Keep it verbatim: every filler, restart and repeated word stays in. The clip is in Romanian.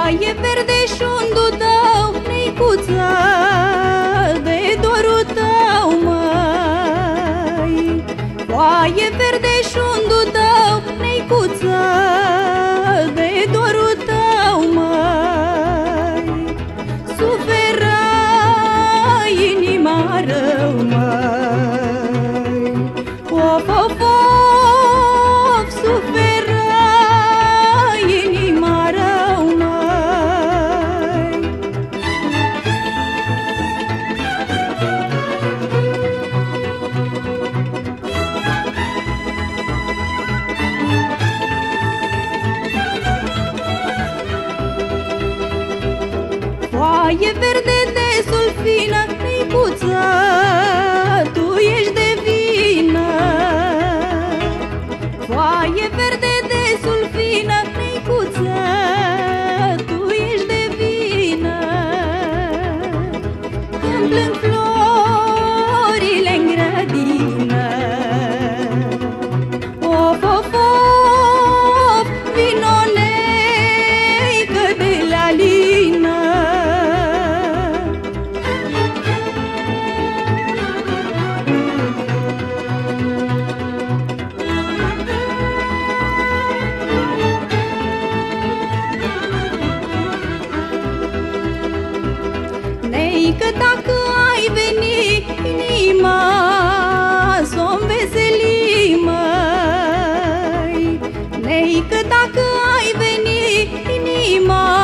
Foaie verde și-un dudău, neicuță, de dorul tău, măi. Foaie verde și-un dudău, neicuță, de dorul tău, măi. Suferă inima rău, măi. Of, of, of, suferă inima rău, măi. Foaie verde de sulfină, neicuță, tu ești de vină. Foaie verde de sulfină, neicuță, tu ești de vină. Când plâng florile-n grădină, of, of, of, vino neică de la lină. Neică, dacă ai veni, inima s-o înveseli, măi. Neică, dacă ai veni, inima